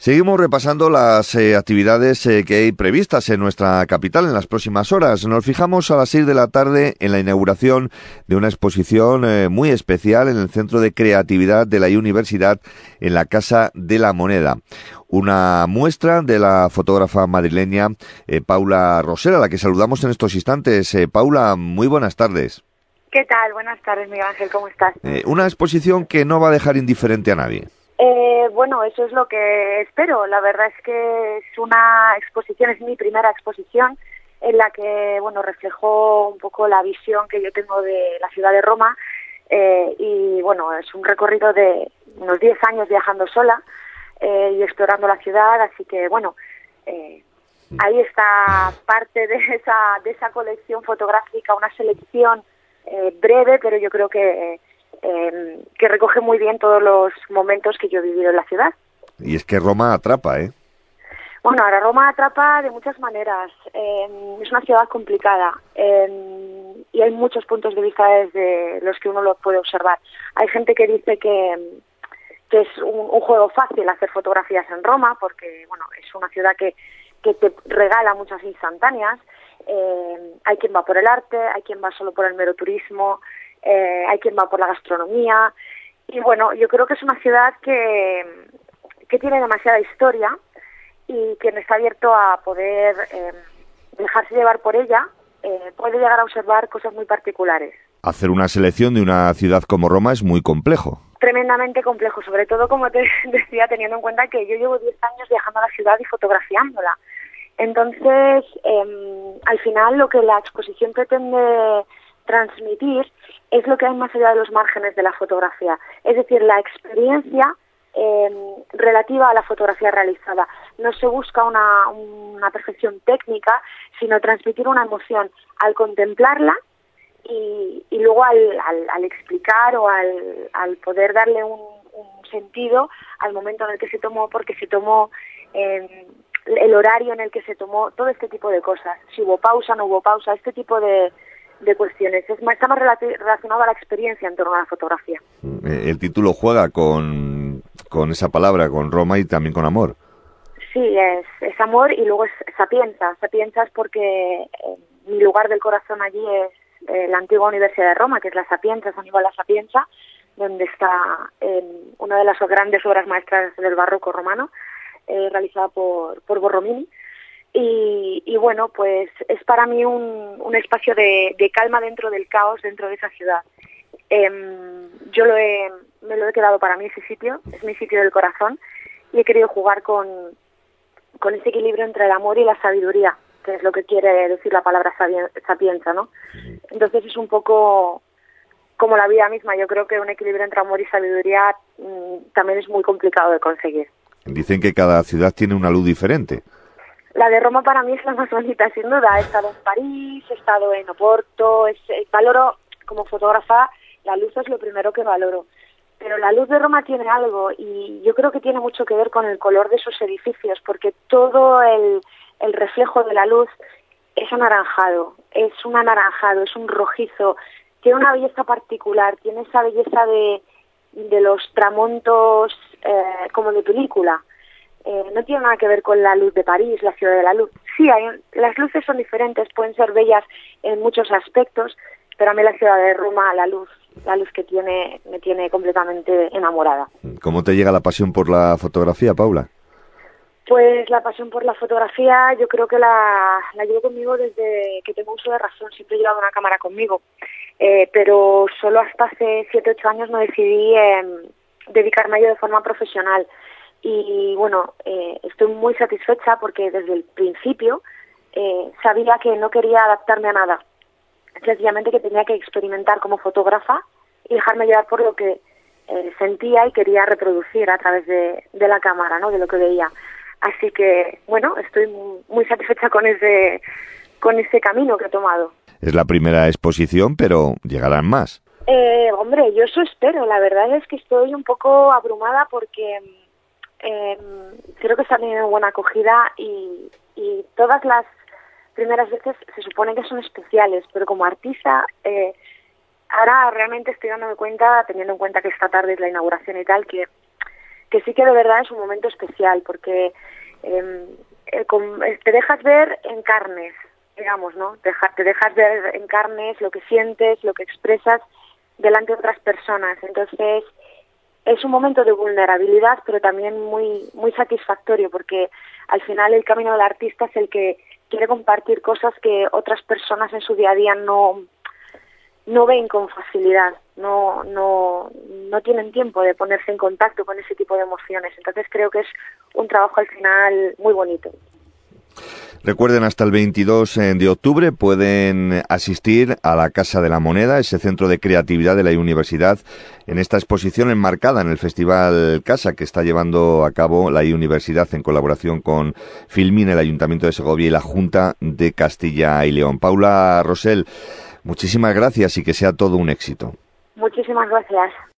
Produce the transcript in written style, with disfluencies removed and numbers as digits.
Seguimos repasando las actividades que hay previstas en nuestra capital en las próximas horas. Nos fijamos a las 6 de la tarde en la inauguración de una exposición muy especial en el Centro de Creatividad de la Universidad en la Casa de la Moneda. Una muestra de la fotógrafa madrileña Paula Rosel, a la que saludamos en estos instantes. Paula, muy buenas tardes. ¿Qué tal? Buenas tardes, Miguel Ángel, ¿cómo estás? Una exposición que no va a dejar indiferente a nadie. Bueno, eso es lo que espero. La verdad es que es una exposición, es mi primera exposición en la que, bueno, reflejó un poco la visión que yo tengo de la ciudad de Roma y, bueno, es un recorrido de unos 10 años viajando sola y explorando la ciudad, así que, bueno, ahí está parte de esa colección fotográfica, una selección breve, pero yo creo que recoge muy bien todos los momentos que yo he vivido en la ciudad. Y es que Roma atrapa, ¿eh? Bueno, ahora Roma atrapa de muchas maneras. Es una ciudad complicada y hay muchos puntos de vista desde los que uno lo puede observar. Hay gente que dice que es un juego fácil hacer fotografías en Roma porque, bueno, es una ciudad que te regala muchas instantáneas. Hay quien va por el arte, hay quien va solo por el mero turismo, hay quien va por la gastronomía y bueno, yo creo que es una ciudad que tiene demasiada historia y quien está abierto a poder dejarse llevar por ella puede llegar a observar cosas muy particulares. Hacer una selección de una ciudad como Roma es muy complejo. Tremendamente complejo, sobre todo como te decía, teniendo en cuenta que yo llevo 10 años viajando a la ciudad y fotografiándola. Entonces, al final lo que la exposición pretende transmitir es lo que hay más allá de los márgenes de la fotografía, es decir, la experiencia relativa a la fotografía realizada. No se busca una perfección técnica, sino transmitir una emoción al contemplarla y luego al explicar o al poder darle un sentido al momento en el que se tomó, porque se tomó el horario en el que se tomó, todo este tipo de cosas, si hubo pausa, no hubo pausa, este tipo de cuestiones. Está más relacionado a la experiencia en torno a la fotografía. El título juega con esa palabra, con Roma y también con amor. Sí, es amor y luego es Sapienza. Sapienza es porque mi lugar del corazón allí es la antigua Universidad de Roma, que es la Sapienza, San Nicolás la Sapienza, donde está una de las grandes obras maestras del barroco romano, realizada por Borromini. Y bueno, pues es para mí un espacio de calma dentro del caos, dentro de esa ciudad. Yo me lo he quedado para mí ese sitio, es mi sitio del corazón, y he querido jugar con ese equilibrio entre el amor y la sabiduría, que es lo que quiere decir la palabra sapienza, ¿no? Entonces es un poco como la vida misma. Yo creo que un equilibrio entre amor y sabiduría también es muy complicado de conseguir. Dicen que cada ciudad tiene una luz diferente. La de Roma para mí es la más bonita, sin duda. He estado en París, he estado en Oporto, valoro, como fotógrafa, la luz es lo primero que valoro. Pero la luz de Roma tiene algo y yo creo que tiene mucho que ver con el color de sus edificios, porque todo el reflejo de la luz es anaranjado, es un rojizo, tiene una belleza particular, tiene esa belleza de los tramontos como de película. No tiene nada que ver con la luz de París, la ciudad de la luz. Sí, las luces son diferentes, pueden ser bellas en muchos aspectos, pero a mí la ciudad de Roma, la luz que tiene, me tiene completamente enamorada. ¿Cómo te llega la pasión por la fotografía, Paula? Pues la pasión por la fotografía yo creo que la llevo conmigo desde que tengo uso de razón. Siempre he llevado una cámara conmigo, pero solo hasta hace 7-8 años no decidí dedicarme a ello de forma profesional. Y bueno, estoy muy satisfecha porque desde el principio sabía que no quería adaptarme a nada. Sencillamente que tenía que experimentar como fotógrafa y dejarme llevar por lo que sentía y quería reproducir a través de la cámara, ¿no? De lo que veía. Así que, bueno, estoy muy satisfecha con ese camino que he tomado. Es la primera exposición, pero llegarán más. Hombre, yo eso espero. La verdad es que estoy un poco abrumada porque creo que está teniendo buena acogida y todas las primeras veces se supone que son especiales, pero como artista ahora realmente estoy dándome cuenta, teniendo en cuenta que esta tarde es la inauguración y tal, que que sí que de verdad es un momento especial, porque te dejas ver en carnes, digamos, ¿no? Te dejas ver en carnes lo que sientes, lo que expresas delante de otras personas. Entonces, es un momento de vulnerabilidad, pero también muy, muy satisfactorio, porque al final el camino del artista es el que quiere compartir cosas que otras personas en su día a día no ven con facilidad, no tienen tiempo de ponerse en contacto con ese tipo de emociones. Entonces creo que es un trabajo al final muy bonito. Recuerden, hasta el 22 de octubre pueden asistir a la Casa de la Moneda, ese centro de creatividad de la universidad, en esta exposición enmarcada en el Festival Casa que está llevando a cabo la universidad en colaboración con Filmin, el Ayuntamiento de Segovia y la Junta de Castilla y León. Paula Rosell, muchísimas gracias y que sea todo un éxito. Muchísimas gracias.